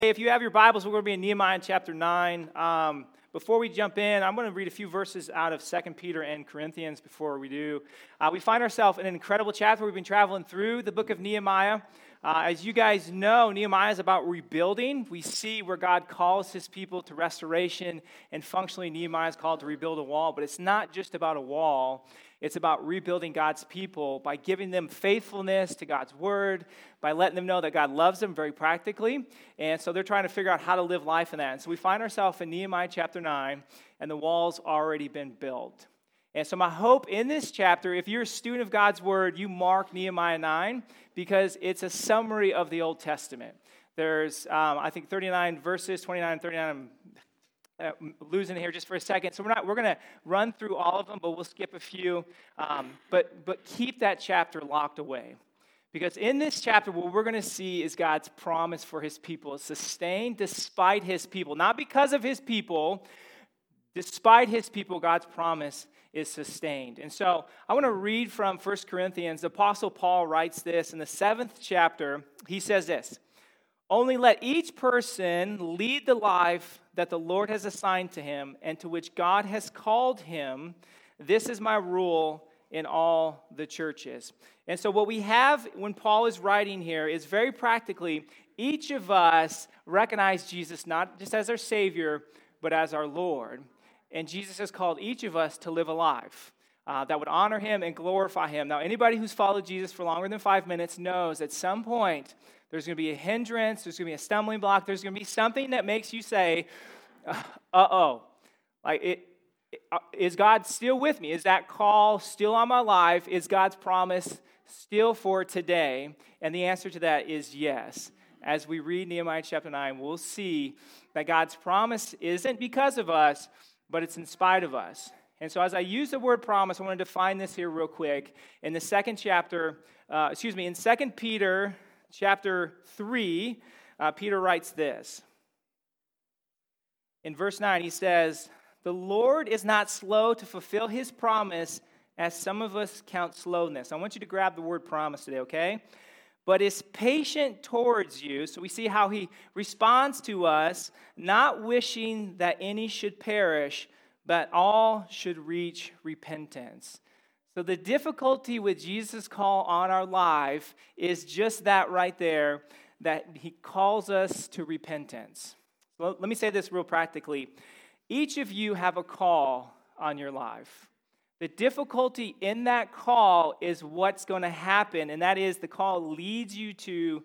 Hey, if you have your Bibles, we're going to be in Nehemiah chapter 9. Before we jump in, I'm going to read a few verses out of 2 Peter and Corinthians before we do. We find ourselves in an incredible chapter. We've been traveling through the book of Nehemiah. As you guys know, Nehemiah is about rebuilding. We see where God calls his people to restoration, and functionally Nehemiah is called to rebuild a wall. But it's not just about a wall. It's about rebuilding God's people by giving them faithfulness to God's word, by letting them know that God loves them very practically. And so they're trying to figure out how to live life in that. And so we find ourselves in Nehemiah chapter 9, and the wall's already been built. And so my hope in this chapter, if you're a student of God's word, you mark Nehemiah 9 because it's a summary of the Old Testament. There's, I think, 39 verses, 29 and 39. Losing it here just for a second. So we're going to run through all of them, but we'll skip a few. But keep that chapter locked away. Because in this chapter, what we're going to see is God's promise for his people. It's sustained despite his people. Not because of his people. Despite his people, God's promise is sustained. And so I want to read from 1 Corinthians. The Apostle Paul writes this in the 7th chapter. He says this: "Only let each person lead the life that the Lord has assigned to him and to which God has called him. This is my rule in all the churches." And so what we have when Paul is writing here is very practically, each of us recognize Jesus not just as our Savior, but as our Lord. And Jesus has called each of us to live a life that would honor him and glorify him. Now, anybody who's followed Jesus for longer than 5 minutes knows at some point there's going to be a hindrance, there's going to be a stumbling block, there's going to be something that makes you say, uh-oh. Like, is God still with me? Is that call still on my life? Is God's promise still for today? And the answer to that is yes. As we read Nehemiah chapter 9, we'll see that God's promise isn't because of us, but it's in spite of us. And so as I use the word promise, I want to define this here real quick. In the second chapter, in 2 Peter chapter 3, Peter writes this. In verse 9, he says, "The Lord is not slow to fulfill his promise, as some of us count slowness." I want you to grab the word promise today, okay? "But is patient towards you." So we see how he responds to us, "not wishing that any should perish, but all should reach repentance." So the difficulty with Jesus' call on our life is just that right there, that he calls us to repentance. Well, let me say this real practically. Each of you have a call on your life. The difficulty in that call is what's going to happen, and that is the call leads you to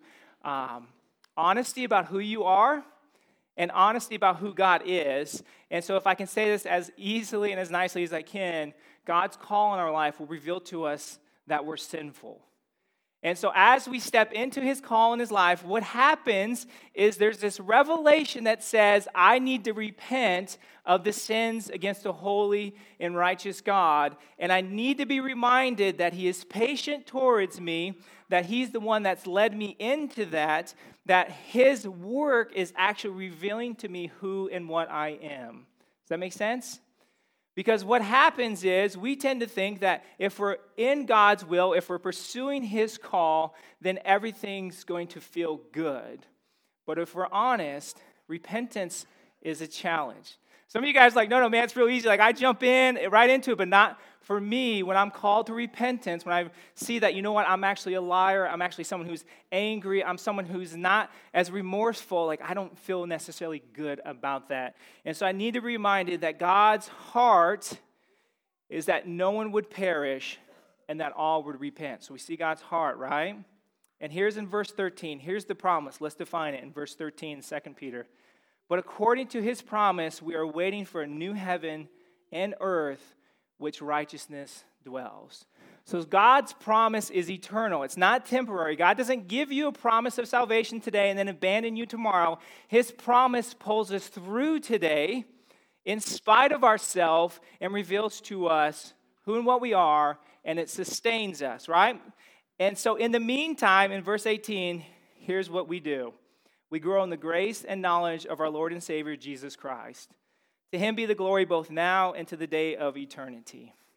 honesty about who you are and honesty about who God is. And so if I can say this as easily and as nicely as I can, God's call in our life will reveal to us that we're sinful. And so as we step into his call in his life, what happens is there's this revelation that says, I need to repent of the sins against a holy and righteous God. And I need to be reminded that he is patient towards me, that he's the one that's led me into that his work is actually revealing to me who and what I am. Does that make sense? Because what happens is we tend to think that if we're in God's will, if we're pursuing his call, then everything's going to feel good. But if we're honest, repentance is a challenge. Some of you guys are like, no, man, it's real easy. Like, I jump in right into it, but not for me. When I'm called to repentance, when I see that, you know what, I'm actually a liar, I'm actually someone who's angry, I'm someone who's not as remorseful, like I don't feel necessarily good about that. And so I need to be reminded that God's heart is that no one would perish and that all would repent. So we see God's heart, right? And here's in verse 13, here's the promise. Let's define it in verse 13, 2 Peter. "But according to his promise, we are waiting for a new heaven and earth which righteousness dwells." So God's promise is eternal. It's not temporary. God doesn't give you a promise of salvation today and then abandon you tomorrow. His promise pulls us through today in spite of ourselves and reveals to us who and what we are, and it sustains us, right? And so in the meantime, in verse 18, here's what we do. We grow in the grace and knowledge of our Lord and Savior, Jesus Christ. To him be the glory both now and to the day of eternity.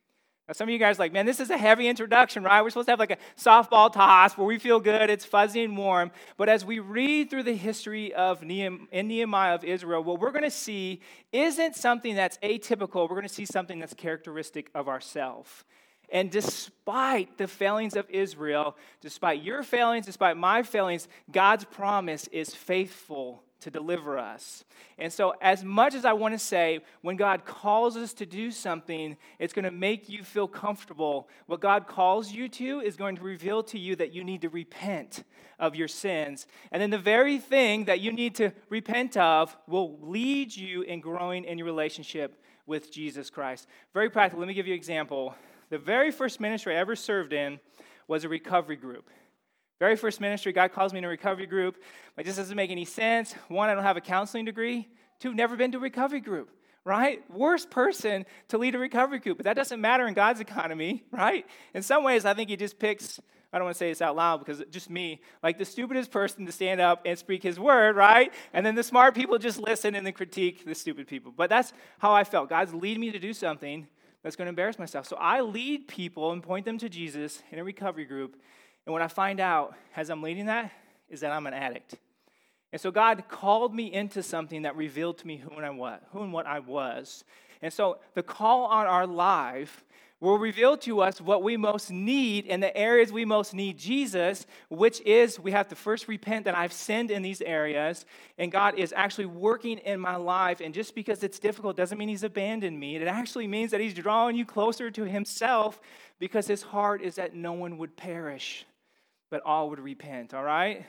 Now, some of you guys are like, man, this is a heavy introduction, right? We're supposed to have like a softball toss where we feel good, it's fuzzy and warm. But as we read through the history of Nehemiah of Israel, what we're going to see isn't something that's atypical. We're going to see something that's characteristic of ourselves. And despite the failings of Israel, despite your failings, despite my failings, God's promise is faithful to deliver us. And so as much as I want to say, when God calls us to do something, it's going to make you feel comfortable. What God calls you to is going to reveal to you that you need to repent of your sins. And then the very thing that you need to repent of will lead you in growing in your relationship with Jesus Christ. Very practical. Let me give you an example. The very first ministry I ever served in was a recovery group. Very first ministry, God calls me in a recovery group. It just doesn't make any sense. One, I don't have a counseling degree. Two, never been to a recovery group, right? Worst person to lead a recovery group, but that doesn't matter in God's economy, right? In some ways, I think he just picks, I don't want to say this out loud because it's just me, like the stupidest person to stand up and speak his word, right? And then the smart people just listen and then critique the stupid people. But that's how I felt. God's leading me to do something that's going to embarrass myself. So I lead people and point them to Jesus in a recovery group. And what I find out as I'm leading that is that I'm an addict. And so God called me into something that revealed to me who and what I was. And so the call on our life will reveal to us what we most need in the areas we most need Jesus, which is we have to first repent that I've sinned in these areas, and God is actually working in my life. And just because it's difficult doesn't mean he's abandoned me. It actually means that he's drawing you closer to himself because his heart is that no one would perish, but all would repent, all right?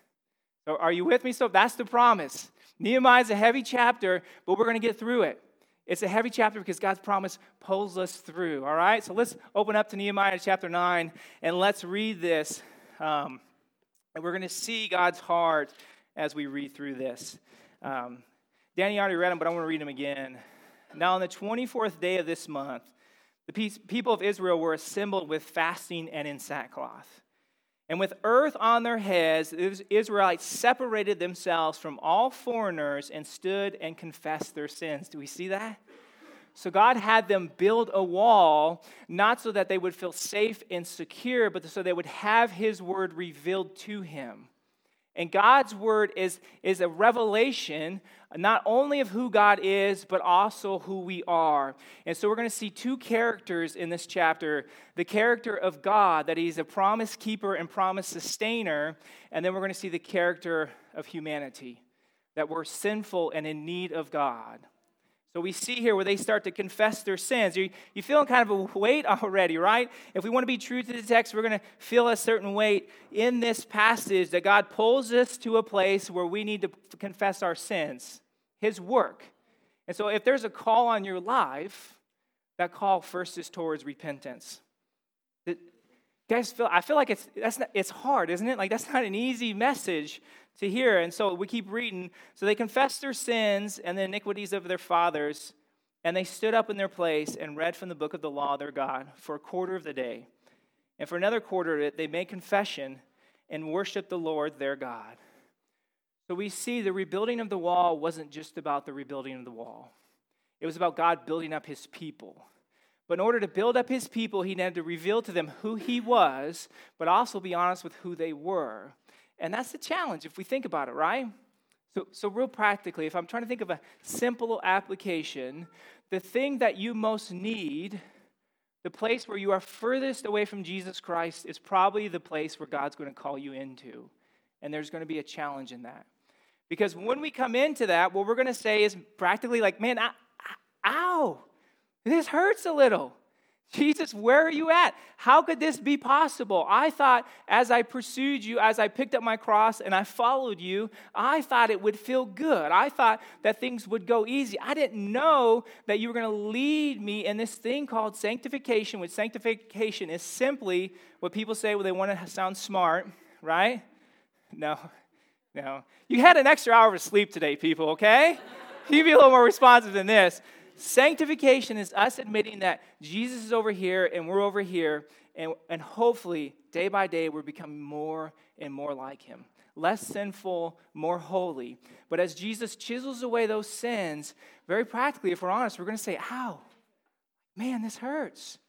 So are you with me? So that's the promise. Nehemiah is a heavy chapter, but we're going to get through it. It's a heavy chapter because God's promise pulls us through, all right? So let's open up to Nehemiah chapter 9, and let's read this. And we're going to see God's heart as we read through this. Danny already read them, but I want to read them again. Now on the 24th day of this month, the people of Israel were assembled with fasting and in sackcloth. And with earth on their heads, the Israelites separated themselves from all foreigners and stood and confessed their sins. Do we see that? So God had them build a wall, not so that they would feel safe and secure, but so they would have his word revealed to him. And God's word is a revelation not only of who God is, but also who we are. And so we're going to see two characters in this chapter. The character of God, that he's a promise keeper and promise sustainer. And then we're going to see the character of humanity, that we're sinful and in need of God. So we see here where they start to confess their sins. You feeling kind of a weight already, right? If we want to be true to the text, we're going to feel a certain weight in this passage that God pulls us to a place where we need to confess our sins, his work. And so if there's a call on your life, that call first is towards repentance. Guys, I feel like it's hard, isn't it? Like that's not an easy message to hear. And so we keep reading. So they confessed their sins and the iniquities of their fathers, and they stood up in their place and read from the book of the law of their God for a quarter of the day. And for another quarter of it, they made confession and worshiped the Lord their God. So we see the rebuilding of the wall wasn't just about the rebuilding of the wall. It was about God building up his people. But in order to build up his people, he needed to reveal to them who he was, but also be honest with who they were. And that's the challenge if we think about it, right? So real practically, if I'm trying to think of a simple application, the thing that you most need, the place where you are furthest away from Jesus Christ, is probably the place where God's going to call you into. And there's going to be a challenge in that. Because when we come into that, what we're going to say is practically like, man, ow, this hurts a little. Jesus, where are you at? How could this be possible? I thought as I pursued you, as I picked up my cross and I followed you, I thought it would feel good. I thought that things would go easy. I didn't know that you were going to lead me in this thing called sanctification, which sanctification is simply what people say when they want to sound smart, right? No. You had an extra hour of sleep today, people, okay? You can be a little more responsive than this. Sanctification is us admitting that Jesus is over here and we're over here, and hopefully, day by day, we're becoming more and more like him. Less sinful, more holy. But as Jesus chisels away those sins, very practically, if we're honest, we're going to say, ow, man, this hurts.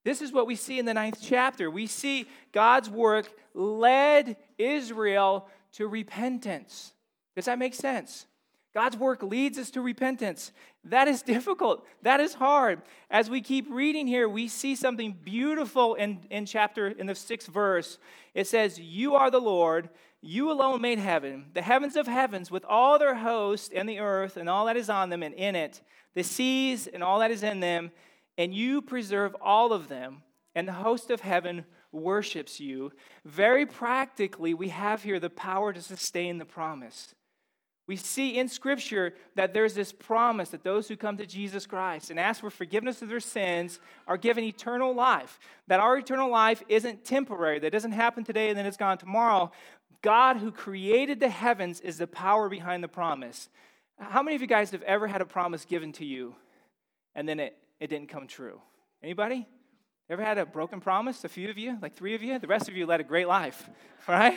This is what we see in the 9th chapter. We see God's work led Israel to repentance. Does that make sense? God's work leads us to repentance. That is difficult. That is hard. As we keep reading here, we see something beautiful in the 6th verse. It says, "You are the Lord, you alone made heaven, the heavens of heavens with all their host, and the earth and all that is on them and in it, the seas and all that is in them, and you preserve all of them, and the host of heaven worships you." Very practically, we have here the power to sustain the promise. We see in Scripture that there's this promise that those who come to Jesus Christ and ask for forgiveness of their sins are given eternal life. That our eternal life isn't temporary. That doesn't happen today and then it's gone tomorrow. God who created the heavens is the power behind the promise. How many of you guys have ever had a promise given to you and then it didn't come true? Anybody? Ever had a broken promise? A few of you? Like 3 of you? The rest of you led a great life, right?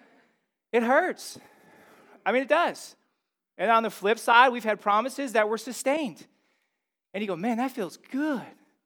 It hurts. I mean, it does. And on the flip side, we've had promises that were sustained. And you go, man, that feels good.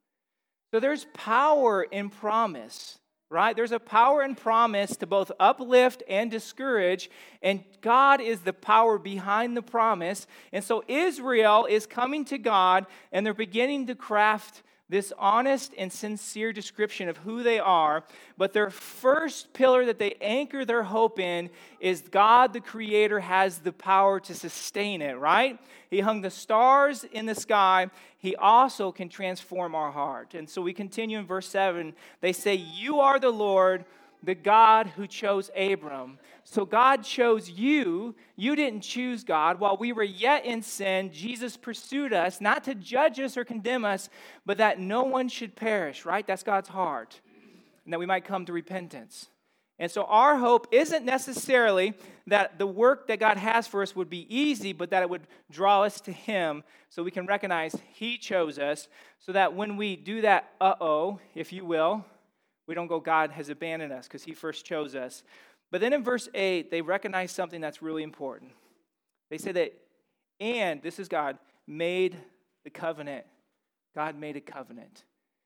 So there's power in promise, right? There's a power in promise to both uplift and discourage. And God is the power behind the promise. And so Israel is coming to God, and they're beginning to craft this honest and sincere description of who they are, but their first pillar that they anchor their hope in is God, the Creator, has the power to sustain it, right? He hung the stars in the sky. He also can transform our heart. And so we continue in verse 7. They say, "You are the Lord, the God who chose Abram." So God chose you. You didn't choose God. While we were yet in sin, Jesus pursued us, not to judge us or condemn us, but that no one should perish, right? That's God's heart. And that we might come to repentance. And so our hope isn't necessarily that the work that God has for us would be easy, but that it would draw us to Him so we can recognize He chose us, so that when we do that, if you will, we don't go, God has abandoned us because He first chose us. But then in verse 8, they recognize something that's really important. They say that, and this is God, made the covenant. God made a covenant.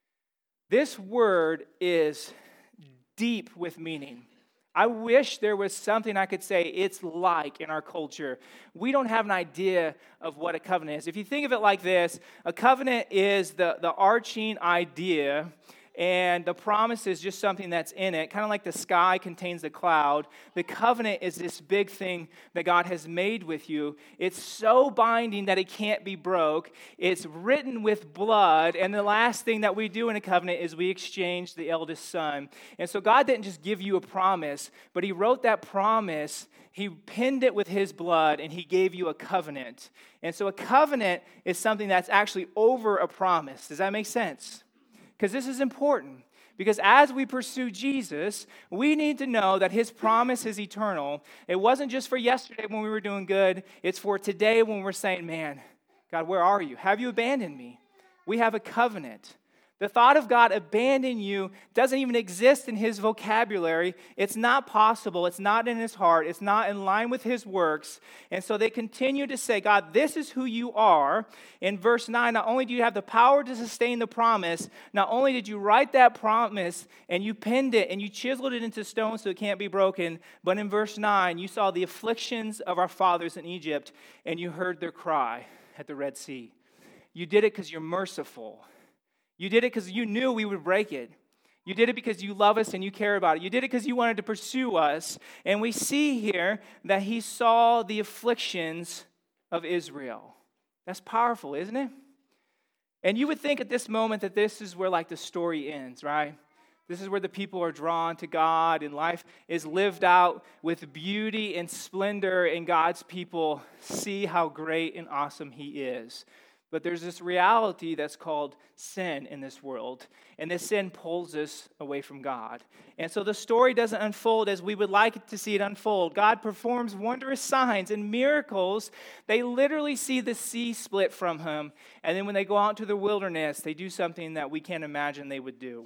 This word is deep with meaning. I wish there was something I could say it's like in our culture. We don't have an idea of what a covenant is. If you think of it like this, a covenant is the arching idea, and the promise is just something that's in it, kind of like the sky contains the cloud. The covenant is this big thing that God has made with you. It's so binding that it can't be broke. It's written with blood, and the last thing that we do in a covenant is we exchange the eldest son. And so God didn't just give you a promise, but He wrote that promise, He pinned it with His blood, and He gave you a covenant. And so a covenant is something that's actually over a promise. Does that make sense? Because this is important. Because as we pursue Jesus, we need to know that His promise is eternal. It wasn't just for yesterday when we were doing good. It's for today when we're saying, man, God, where are you? Have you abandoned me? We have a covenant. The thought of God abandoning you doesn't even exist in His vocabulary. It's not possible. It's not in His heart. It's not in line with His works. And so they continue to say, God, this is who you are. In verse 9, not only do you have the power to sustain the promise, not only did you write that promise and you pinned it and you chiseled it into stone so it can't be broken, but in verse 9, you saw the afflictions of our fathers in Egypt and you heard their cry at the Red Sea. You did it because you're merciful. You did it because you knew we would break it. You did it because you love us and you care about it. You did it because you wanted to pursue us. And we see here that He saw the afflictions of Israel. That's powerful, isn't it? And you would think at this moment that this is where like the story ends, right? This is where the people are drawn to God and life is lived out with beauty and splendor and God's people see how great and awesome He is. But there's this reality that's called sin in this world. And this sin pulls us away from God. And so the story doesn't unfold as we would like it to see it unfold. God performs wondrous signs and miracles. They literally see the sea split from Him. And then when they go out to the wilderness, they do something that we can't imagine they would do.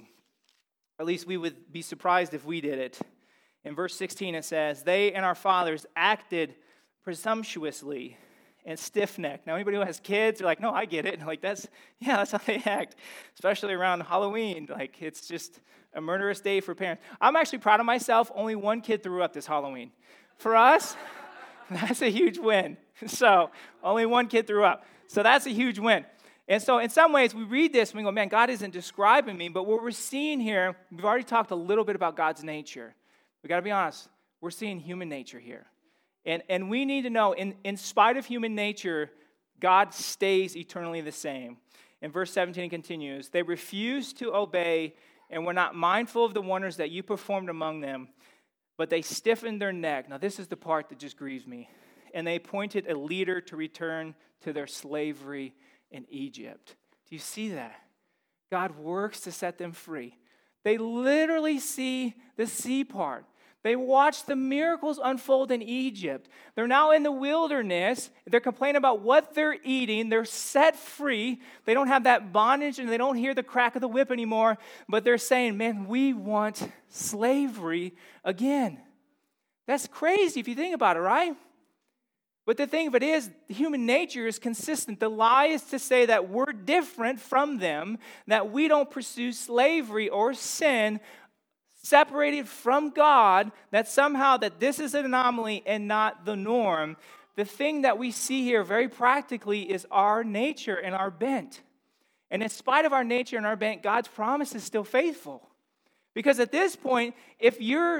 At least we would be surprised if we did it. In verse 16 it says, they and our fathers acted presumptuously and stiff-necked. Now, anybody who has kids, they're like, no, I get it. And like, that's how they act, especially around Halloween. Like, it's just a murderous day for parents. I'm actually proud of myself. Only one kid threw up this Halloween. For us, that's a huge win. So, only one kid threw up. So, that's a huge win. And so, in some ways, we read this and we go, man, God isn't describing me. But what we're seeing here, we've already talked a little bit about God's nature. We got to be honest. We're seeing human nature here. And we need to know, in spite of human nature, God stays eternally the same. In verse 17, it continues, they refused to obey and were not mindful of the wonders that you performed among them, but they stiffened their neck. Now, this is the part that just grieves me. And they appointed a leader to return to their slavery in Egypt. Do you see that? God works to set them free. They literally see the sea part. They watch the miracles unfold in Egypt. They're now in the wilderness. They're complaining about what they're eating. They're set free. They don't have that bondage and they don't hear the crack of the whip anymore. But they're saying, man, we want slavery again. That's crazy if you think about it, right? But the thing of it is, human nature is consistent. The lie is to say that we're different from them, that we don't pursue slavery or sin, separated from God, that somehow that this is an anomaly and not the norm. The thing that we see here very practically is our nature and our bent. And in spite of our nature and our bent, God's promise is still faithful. Because at this point, if we're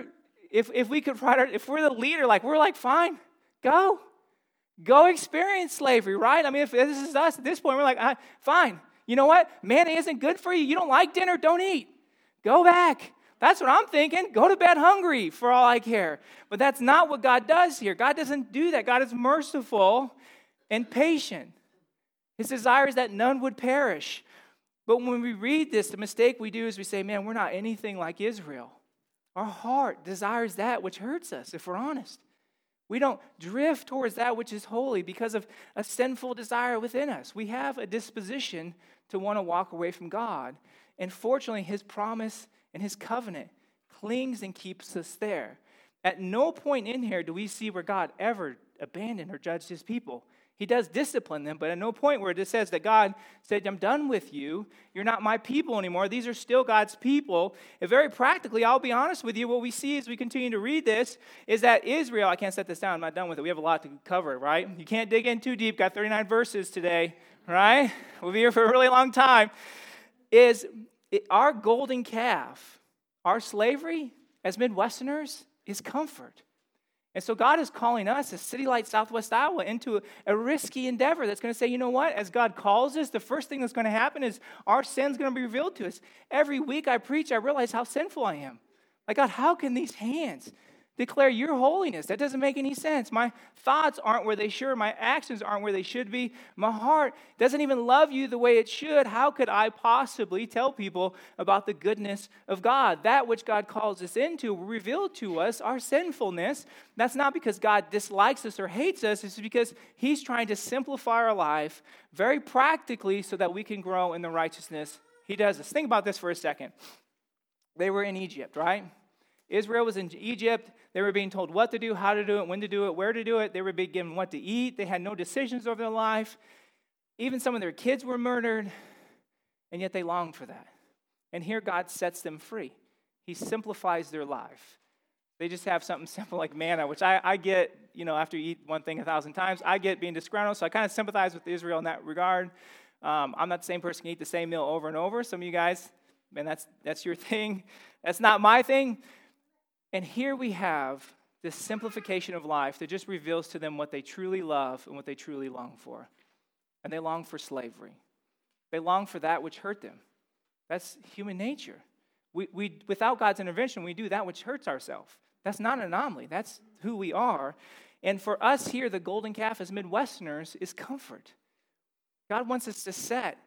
the leader, we're like, fine, go experience slavery, right? I mean, if this is us at this point, we're like, fine. You know what? Manna isn't good for you. You don't like dinner, don't eat. Go back. That's what I'm thinking. Go to bed hungry for all I care. But that's not what God does here. God doesn't do that. God is merciful and patient. His desire is that none would perish. But when we read this, the mistake we do is we say, man, we're not anything like Israel. Our heart desires that which hurts us, if we're honest. We don't drift towards that which is holy because of a sinful desire within us. We have a disposition to want to walk away from God. And fortunately, His promise and His covenant clings and keeps us there. At no point in here do we see where God ever abandoned or judged His people. He does discipline them, but at no point where it says that God said, I'm done with you. You're not my people anymore. These are still God's people. And very practically, I'll be honest with you, what we see as we continue to read this is that Israel, I can't set this down, I'm not done with it. We have a lot to cover, right? You can't dig in too deep. Got 39 verses today, right? We'll be here for a really long time. Our golden calf, our slavery as Midwesterners is comfort. And so God is calling us as City Light Southwest Iowa into a risky endeavor that's going to say, you know what? As God calls us, the first thing that's going to happen is our sin's going to be revealed to us. Every week I preach, I realize how sinful I am. Like, God, how can these hands declare your holiness? That doesn't make any sense. My thoughts aren't where they should. My actions aren't where they should be. My heart doesn't even love you the way it should. How could I possibly tell people about the goodness of God? That which God calls us into will reveal to us our sinfulness. That's not because God dislikes us or hates us. It's because He's trying to simplify our life very practically so that we can grow in the righteousness He does us. Think about this for a second. They were in Egypt, right? Israel was in Egypt. They were being told what to do, how to do it, when to do it, where to do it. They were being given what to eat. They had no decisions over their life. Even some of their kids were murdered, and yet they longed for that. And here God sets them free. He simplifies their life. They just have something simple like manna, which I get, after you eat one thing 1,000 times, I get being disgruntled, so I kind of sympathize with Israel in that regard. I'm not the same person who can eat the same meal over and over. Some of you guys, man, that's your thing. That's not my thing. And here we have this simplification of life that just reveals to them what they truly love and what they truly long for. And they long for slavery. They long for that which hurt them. That's human nature. We without God's intervention, we do that which hurts ourselves. That's not an anomaly. That's who we are. And for us here, the golden calf as Midwesterners is comfort. God wants us to set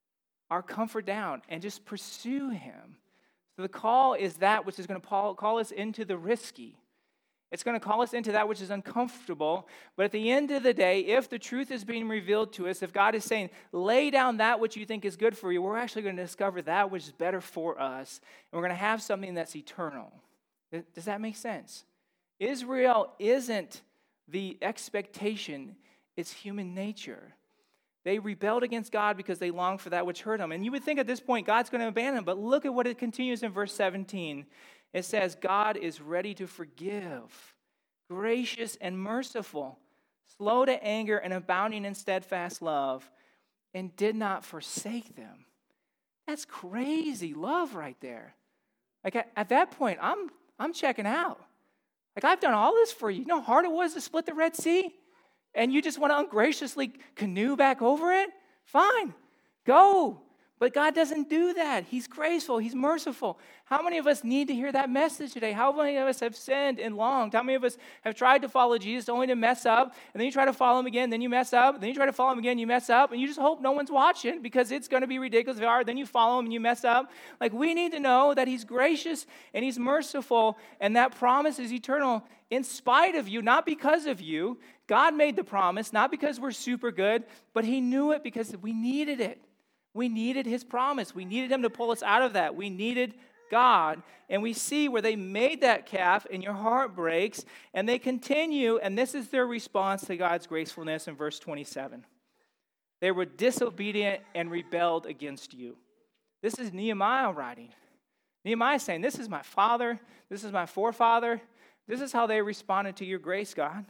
our comfort down and just pursue Him. So the call is that which is going to call us into the risky. It's going to call us into that which is uncomfortable. But at the end of the day, if the truth is being revealed to us, if God is saying, lay down that which you think is good for you, we're actually going to discover that which is better for us. And we're going to have something that's eternal. Does that make sense? Israel isn't the expectation. It's human nature. They rebelled against God because they longed for that which hurt them. And you would think at this point God's going to abandon them, but look at what it continues in verse 17. It says, God is ready to forgive, gracious and merciful, slow to anger and abounding in steadfast love, and did not forsake them. That's crazy love right there. Like at that point, I'm checking out. Like, I've done all this for you. You know how hard it was to split the Red Sea? And you just want to ungraciously canoe back over it? Fine, go. But God doesn't do that. He's graceful. He's merciful. How many of us need to hear that message today? How many of us have sinned and longed? How many of us have tried to follow Jesus only to mess up? And then you try to follow him again, then you mess up. Then you try to follow him again, you mess up. And you just hope no one's watching because it's going to be ridiculous if they are. Then you follow him and you mess up. Like, we need to know that he's gracious and he's merciful. And that promise is eternal in spite of you, not because of you. God made the promise, not because we're super good, but he knew it because we needed it. We needed his promise. We needed him to pull us out of that. We needed God. And we see where they made that calf and your heart breaks. And they continue, and this is their response to God's gracefulness in verse 27. They were disobedient and rebelled against you. This is Nehemiah writing. Nehemiah is saying, this is my father. This is my forefather. This is how they responded to your grace, God.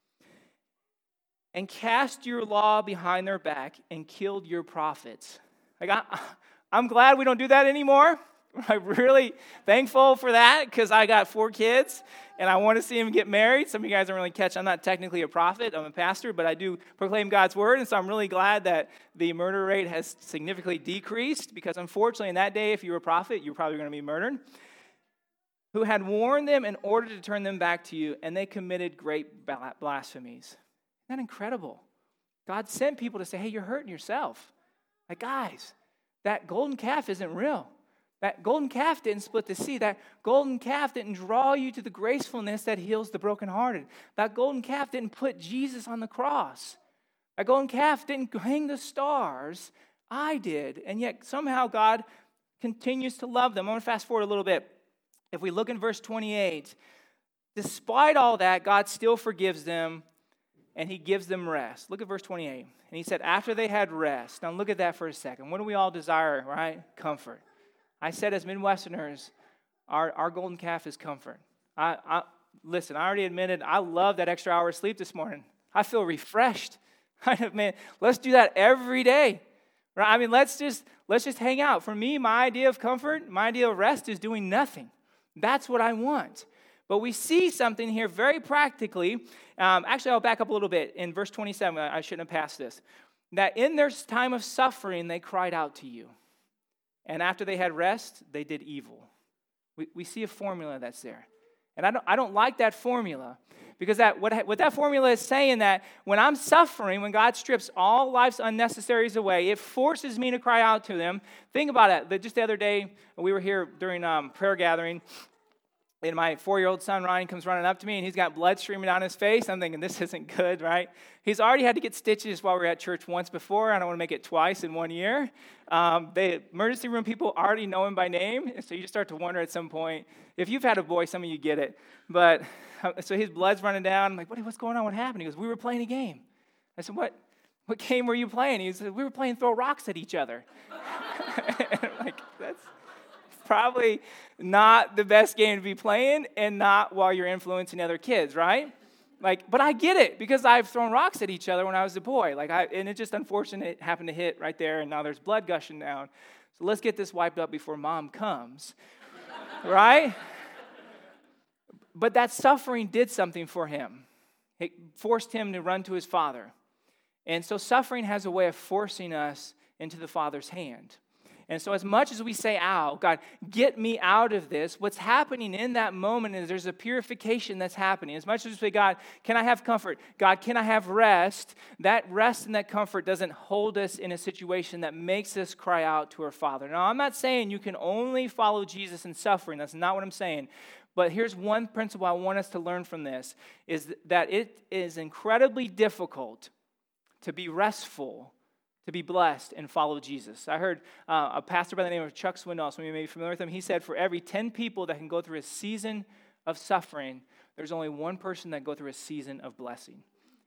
And cast your law behind their back and killed your prophets. Like, I'm glad we don't do that anymore. I'm really thankful for that because I got 4 kids and I want to see them get married. Some of you guys don't really catch. I'm not technically a prophet. I'm a pastor, but I do proclaim God's word. And so I'm really glad that the murder rate has significantly decreased because unfortunately in that day, if you were a prophet, you were probably going to be murdered. Who had warned them in order to turn them back to you, and they committed great blasphemies. Isn't that incredible? God sent people to say, hey, you're hurting yourself. Like, guys, that golden calf isn't real. That golden calf didn't split the sea. That golden calf didn't draw you to the gracefulness that heals the brokenhearted. That golden calf didn't put Jesus on the cross. That golden calf didn't hang the stars. I did. And yet somehow God continues to love them. I want to fast forward a little bit. If we look in verse 28, despite all that, God still forgives them and he gives them rest. Look at verse 28. And he said, after they had rest. Now look at that for a second. What do we all desire, right? Comfort. I said as Midwesterners, our golden calf is comfort. Listen, I already admitted I love that extra hour of sleep this morning. I feel refreshed. Man, let's do that every day. Right? I mean, let's just hang out. For me, my idea of comfort, my idea of rest is doing nothing. That's what I want. But we see something here very practically. Actually, I'll back up a little bit. In verse 27, I shouldn't have passed this. That in their time of suffering, they cried out to you. And after they had rest, they did evil. We see a formula that's there. And I don't like that formula. Because what that formula is saying that when I'm suffering, when God strips all life's unnecessaries away, it forces me to cry out to them. Think about it. Just the other day, we were here during prayer gathering, and my 4-year-old son, Ryan, comes running up to me, and he's got blood streaming down his face. I'm thinking, this isn't good, right? He's already had to get stitches while we were at church once before. I don't want to make it twice in 1 year. The emergency room people already know him by name, and so you just start to wonder at some point. If you've had a boy, some of you get it. But so his blood's running down. I'm like, what's going on? What happened? He goes, we were playing a game. I said, what game were you playing? He said, we were playing throw rocks at each other. And I'm like, that's probably not the best game to be playing and not while you're influencing other kids, right? Like, but I get it because I've thrown rocks at each other when I was a boy. And it's just unfortunate it happened to hit right there, and now there's blood gushing down. So let's get this wiped up before mom comes, right? But that suffering did something for him. It forced him to run to his father. And so suffering has a way of forcing us into the Father's hand. And so as much as we say, ow, God, get me out of this, what's happening in that moment is there's a purification that's happening. As much as we say, God, can I have comfort? God, can I have rest? That rest and that comfort doesn't hold us in a situation that makes us cry out to our Father. Now, I'm not saying you can only follow Jesus in suffering. That's not what I'm saying. But here's one principle I want us to learn from this, is that it is incredibly difficult to be restful, to be blessed, and follow Jesus. I heard a pastor by the name of Chuck Swindoll, some of you may be familiar with him. He said for every 10 people that can go through a season of suffering, there's only one person that can go through a season of blessing.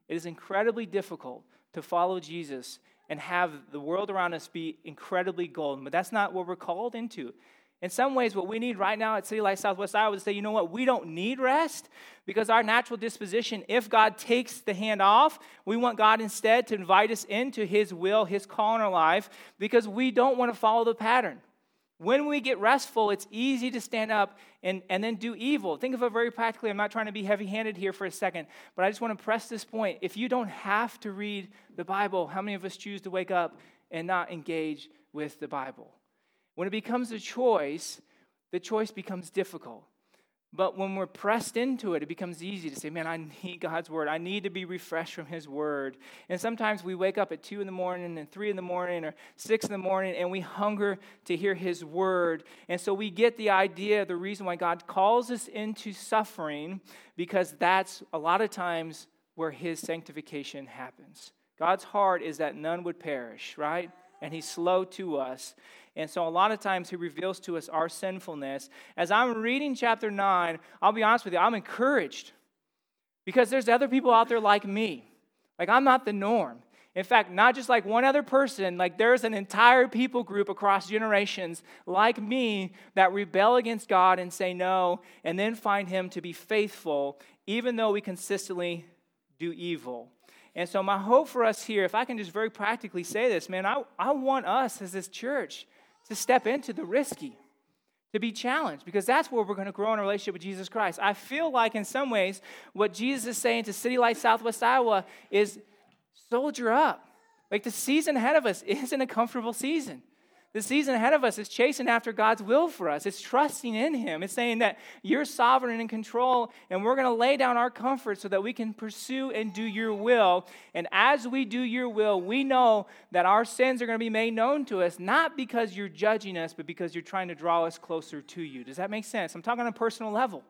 It is incredibly difficult to follow Jesus and have the world around us be incredibly golden, but that's not what we're called into. In some ways, what we need right now at City Light Southwest Iowa is to say, you know what, we don't need rest because our natural disposition, if God takes the hand off, we want God instead to invite us into his will, his call in our life, because we don't want to follow the pattern. When we get restful, it's easy to stand up and then do evil. Think of it very practically. I'm not trying to be heavy-handed here for a second, but I just want to press this point. If you don't have to read the Bible, how many of us choose to wake up and not engage with the Bible? When it becomes a choice, the choice becomes difficult. But when we're pressed into it, it becomes easy to say, man, I need God's word. I need to be refreshed from his word. And sometimes we wake up at 2 in the morning and 3 in the morning or 6 in the morning, and we hunger to hear his word. And so we get the idea, the reason why God calls us into suffering, because that's a lot of times where his sanctification happens. God's heart is that none would perish, right? And he's slow to us. And so a lot of times he reveals to us our sinfulness. As I'm reading chapter 9, I'll be honest with you, I'm encouraged. Because there's other people out there like me. Like, I'm not the norm. In fact, not just like one other person, like there's an entire people group across generations like me that rebel against God and say no, and then find him to be faithful, even though we consistently do evil. And so my hope for us here, if I can just very practically say this, man, I want us as this church to step into the risky, to be challenged, because that's where we're going to grow in a relationship with Jesus Christ. I feel like in some ways what Jesus is saying to City Light Southwest Iowa is soldier up. Like, the season ahead of us isn't a comfortable season. The season ahead of us is chasing after God's will for us. It's trusting in him. It's saying that you're sovereign and in control, and we're going to lay down our comfort so that we can pursue and do your will. And as we do your will, we know that our sins are going to be made known to us, not because you're judging us, but because you're trying to draw us closer to you. Does that make sense? I'm talking on a personal level.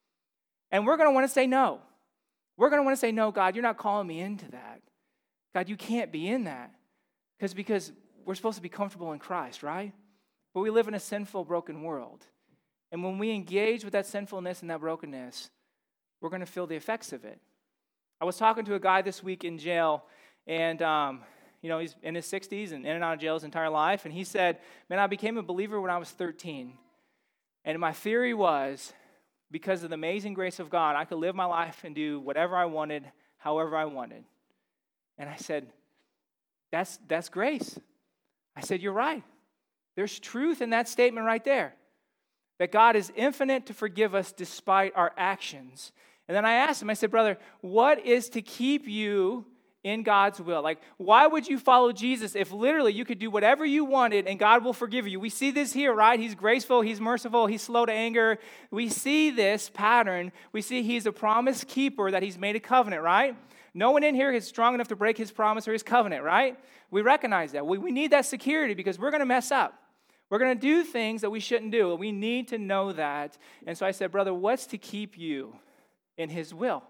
And we're going to want to say no. We're going to want to say, no, God, you're not calling me into that. God, you can't be in that. Because we're supposed to be comfortable in Christ, right? But we live in a sinful, broken world. And when we engage with that sinfulness and that brokenness, we're going to feel the effects of it. I was talking to a guy this week in jail, and he's in his 60s and in and out of jail his entire life. And he said, man, I became a believer when I was 13. And my theory was, because of the amazing grace of God, I could live my life and do whatever I wanted, however I wanted. And I said, that's grace. I said, you're right. There's truth in that statement right there. That God is infinite to forgive us despite our actions. And then I asked him, I said, brother, what is to keep you in God's will? Like, why would you follow Jesus if literally you could do whatever you wanted and God will forgive you? We see this here, right? He's graceful, he's merciful, he's slow to anger. We see this pattern. We see he's a promise keeper, that he's made a covenant, right? No one in here is strong enough to break his promise or his covenant, right? We recognize that. We need that security because we're going to mess up. We're going to do things that we shouldn't do. We need to know that. And so I said, brother, what's to keep you in his will?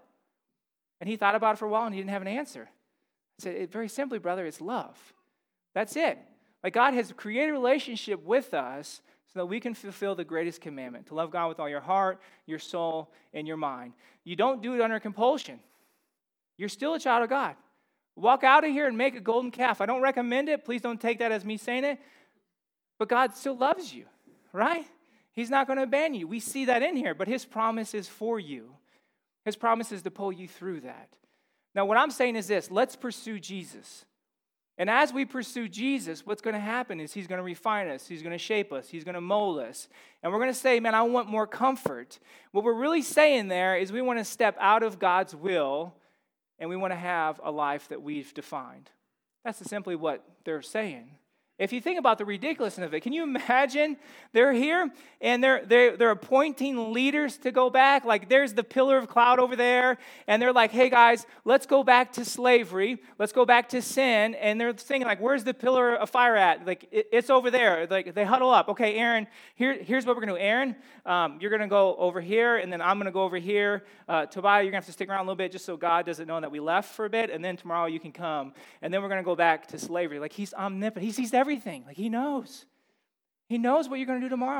And he thought about it for a while and he didn't have an answer. I said, very simply, brother, it's love. That's it. Like, God has created a relationship with us so that we can fulfill the greatest commandment, to love God with all your heart, your soul, and your mind. You don't do it under compulsion. You're still a child of God. Walk out of here and make a golden calf. I don't recommend it. Please don't take that as me saying it. But God still loves you, right? He's not going to abandon you. We see that in here, but his promise is for you. His promise is to pull you through that. Now, what I'm saying is this: let's pursue Jesus. And as we pursue Jesus, what's going to happen is he's going to refine us. He's going to shape us. He's going to mold us. And we're going to say, man, I want more comfort. What we're really saying there is we want to step out of God's will and we want to have a life that we've defined. That's simply what they're saying. If you think about the ridiculousness of it, can you imagine they're here and they're appointing leaders to go back? Like, there's the pillar of cloud over there, and they're like, hey guys, let's go back to slavery. Let's go back to sin. And they're saying, like, where's the pillar of fire at? Like, it's over there. Like, they huddle up. Okay, Aaron, here's what we're going to do. Aaron, you're going to go over here, and then I'm going to go over here. Tobiah, you're going to have to stick around a little bit just so God doesn't know that we left for a bit, and then tomorrow you can come. And then we're going to go back to slavery. Like, he's omnipotent. He sees everything. Like, he knows. He knows what you're going to do tomorrow.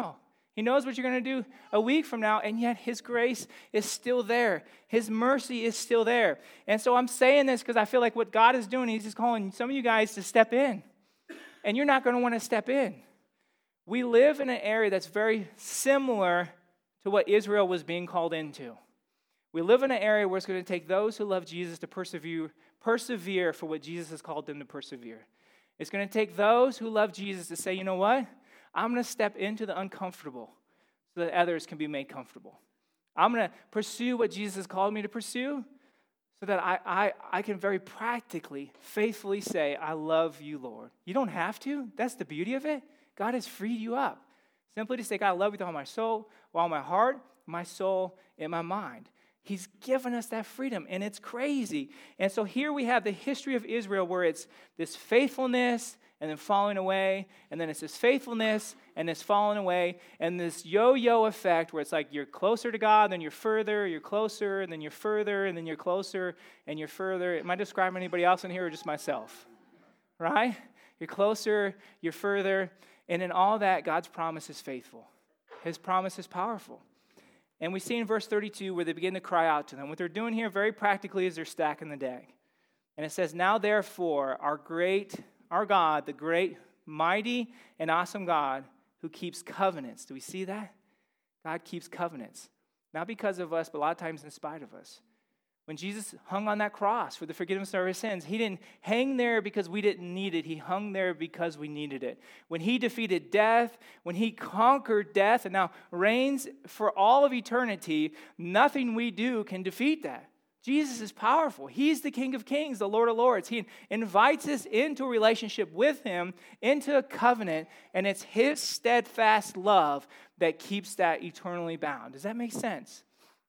He knows what you're going to do a week from now, and yet his grace is still there. His mercy is still there. And so I'm saying this because I feel like what God is doing, he's just calling some of you guys to step in. And you're not going to want to step in. We live in an area that's very similar to what Israel was being called into. We live in an area where it's going to take those who love Jesus to persevere for what Jesus has called them to persevere. It's going to take those who love Jesus to say, you know what? I'm going to step into the uncomfortable so that others can be made comfortable. I'm going to pursue what Jesus has called me to pursue so that I can very practically, faithfully say, I love you, Lord. You don't have to. That's the beauty of it. God has freed you up. Simply to say, God, I love you with all my soul, with all my heart, my soul, and my mind. He's given us that freedom, and it's crazy. And so here we have the history of Israel where it's this faithfulness and then falling away, and then it's this faithfulness and this falling away, and this yo-yo effect where it's like you're closer to God, then you're further, you're closer, and then you're further, and then you're closer, and you're further. Am I describing anybody else in here or just myself? Right? You're closer, you're further, and in all that, God's promise is faithful. His promise is powerful. And we see in verse 32 where they begin to cry out to them. What they're doing here very practically is they're stacking the deck. And it says, now therefore, our God, the great, mighty, and awesome God who keeps covenants. Do we see that? God keeps covenants. Not because of us, but a lot of times in spite of us. When Jesus hung on that cross for the forgiveness of our sins, he didn't hang there because we didn't need it. He hung there because we needed it. When he defeated death, when he conquered death and now reigns for all of eternity, nothing we do can defeat that. Jesus is powerful. He's the King of Kings, the Lord of Lords. He invites us into a relationship with him, into a covenant, and it's his steadfast love that keeps that eternally bound. Does that make sense?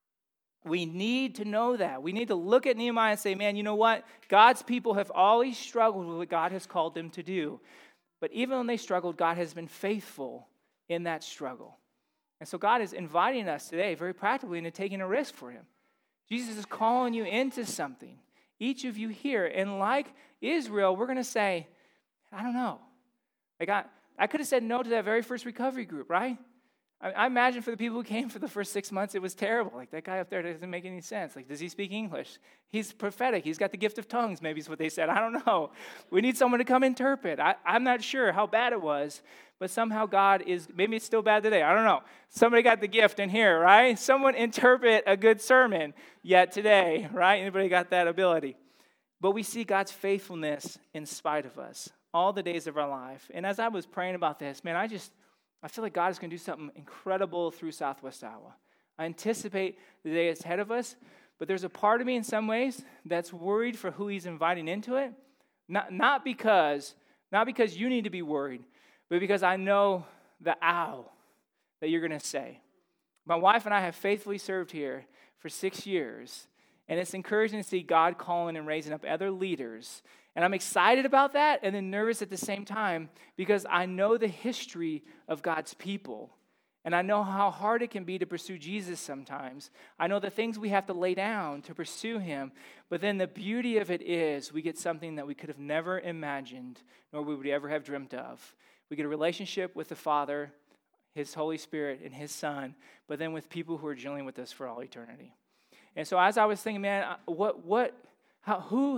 We need to know that. We need to look at Nehemiah and say, man, you know what? God's people have always struggled with what God has called them to do. But even when they struggled, God has been faithful in that struggle. And so God is inviting us today, very practically, into taking a risk for him. Jesus is calling you into something. Each of you here. And like Israel, we're going to say, I don't know. Like I could have said no to that very first recovery group, right? I imagine for the people who came for the first 6 months, it was terrible. Like, that guy up there doesn't make any sense. Like, does he speak English? He's prophetic. He's got the gift of tongues, maybe is what they said. I don't know. We need someone to come interpret. I'm not sure how bad it was, but somehow God is, maybe it's still bad today. I don't know. Somebody got the gift in here, right? Someone interpret a good sermon yet today, right? Anybody got that ability? But we see God's faithfulness in spite of us all the days of our life. And as I was praying about this, man, I feel like God is going to do something incredible through Southwest Iowa. I anticipate the day is ahead of us, but there's a part of me in some ways that's worried for who he's inviting into it. Not because you need to be worried, but because I know the ow that you're going to say. My wife and I have faithfully served here for 6 years, and it's encouraging to see God calling and raising up other leaders. And I'm excited about that and then nervous at the same time because I know the history of God's people. And I know how hard it can be to pursue Jesus sometimes. I know the things we have to lay down to pursue him. But then the beauty of it is we get something that we could have never imagined, nor would we ever have dreamt of. We get a relationship with the Father, his Holy Spirit, and his Son, but then with people who are journeying with us for all eternity. And so as I was thinking, man, who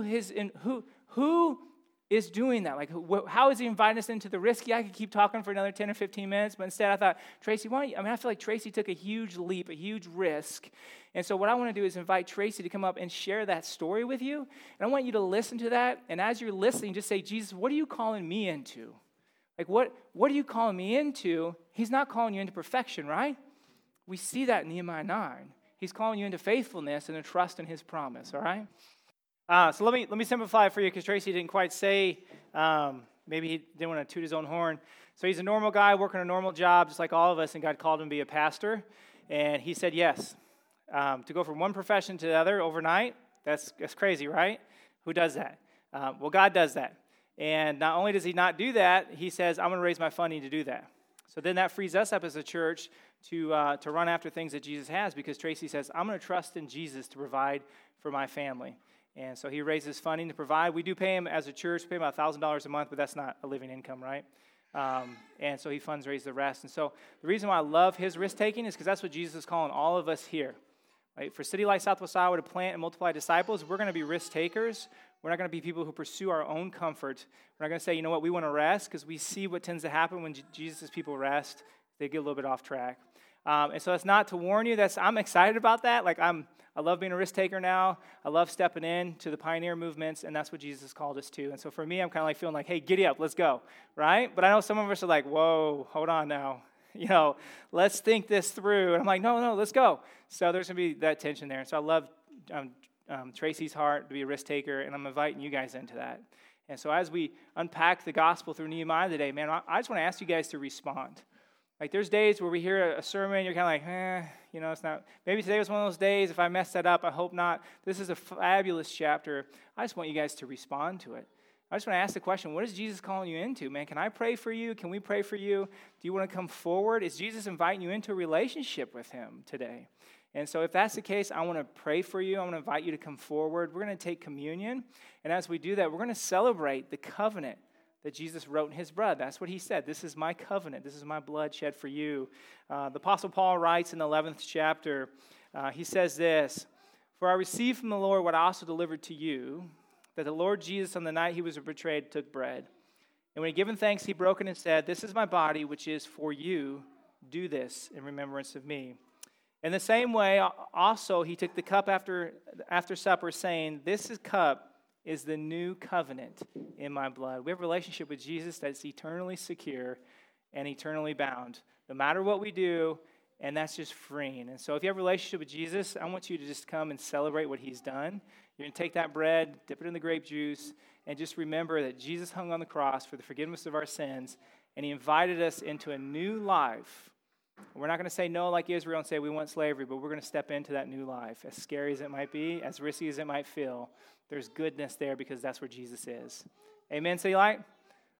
is doing that? Like, how is he inviting us into the risk? Yeah, I could keep talking for another 10 or 15 minutes, but instead I thought, Tracy, I feel like Tracy took a huge leap, a huge risk. And so what I want to do is invite Tracy to come up and share that story with you. And I want you to listen to that. And as you're listening, just say, Jesus, what are you calling me into? Like, what are you calling me into? He's not calling you into perfection, right? We see that in Nehemiah 9. He's calling you into faithfulness and a trust in his promise, all right? So let me simplify it for you because Tracy didn't quite say, maybe he didn't want to toot his own horn. So he's a normal guy working a normal job just like all of us, and God called him to be a pastor. And he said yes. To go from one profession to the other overnight, that's crazy, right? Who does that? Well, God does that. And not only does he not do that, he says, I'm going to raise my funding to do that. So then that frees us up as a church to run after things that Jesus has because Tracy says, I'm going to trust in Jesus to provide for my family. And so he raises funding to provide. We do pay him as a church, pay him about $1,000 a month, but that's not a living income, right? And so he fundraised the rest. And so the reason why I love his risk-taking is because that's what Jesus is calling all of us here. Right? For City Light Southwest Iowa to plant and multiply disciples, we're going to be risk-takers. We're not going to be people who pursue our own comfort. We're not going to say, you know what, we want to rest, because we see what tends to happen when Jesus' people rest. They get a little bit off track. And so that's not to warn you. I'm excited about that. Like I love being a risk taker now. I love stepping in to the pioneer movements, and that's what Jesus called us to. And so for me, I'm kind of like feeling like, hey, giddy up, let's go, right? But I know some of us are like, whoa, hold on now. Let's think this through. And I'm like, no, let's go. So there's going to be that tension there. And so I love Tracy's heart to be a risk taker, and I'm inviting you guys into that. And so as we unpack the gospel through Nehemiah today, man, I just want to ask you guys to respond. Like there's days where we hear a sermon, you're kind of like, it's not. Maybe today was one of those days. If I messed that up, I hope not. This is a fabulous chapter. I just want you guys to respond to it. I just want to ask the question, what is Jesus calling you into? Man, can I pray for you? Can we pray for you? Do you want to come forward? Is Jesus inviting you into a relationship with him today? And so if that's the case, I want to pray for you. I want to invite you to come forward. We're going to take communion. And as we do that, we're going to celebrate the covenant that Jesus wrote in his blood. That's what he said. This is my covenant. This is my blood shed for you. The Apostle Paul writes in the 11th chapter, he says this, "For I received from the Lord what I also delivered to you, that the Lord Jesus on the night he was betrayed took bread. And when he had given thanks, he broke it and said, 'This is my body, which is for you. Do this in remembrance of me.' In the same way, also he took the cup after supper, saying, 'This cup is the new covenant in my blood.'" We have a relationship with Jesus that's eternally secure and eternally bound, no matter what we do, and that's just freeing. And so if you have a relationship with Jesus, I want you to just come and celebrate what he's done. You're going to take that bread, dip it in the grape juice, and just remember that Jesus hung on the cross for the forgiveness of our sins, and he invited us into a new life. We're not going to say no like Israel and say we want slavery, but we're going to step into that new life. As scary as it might be, as risky as it might feel, there's goodness there because that's where Jesus is. Amen, City Light?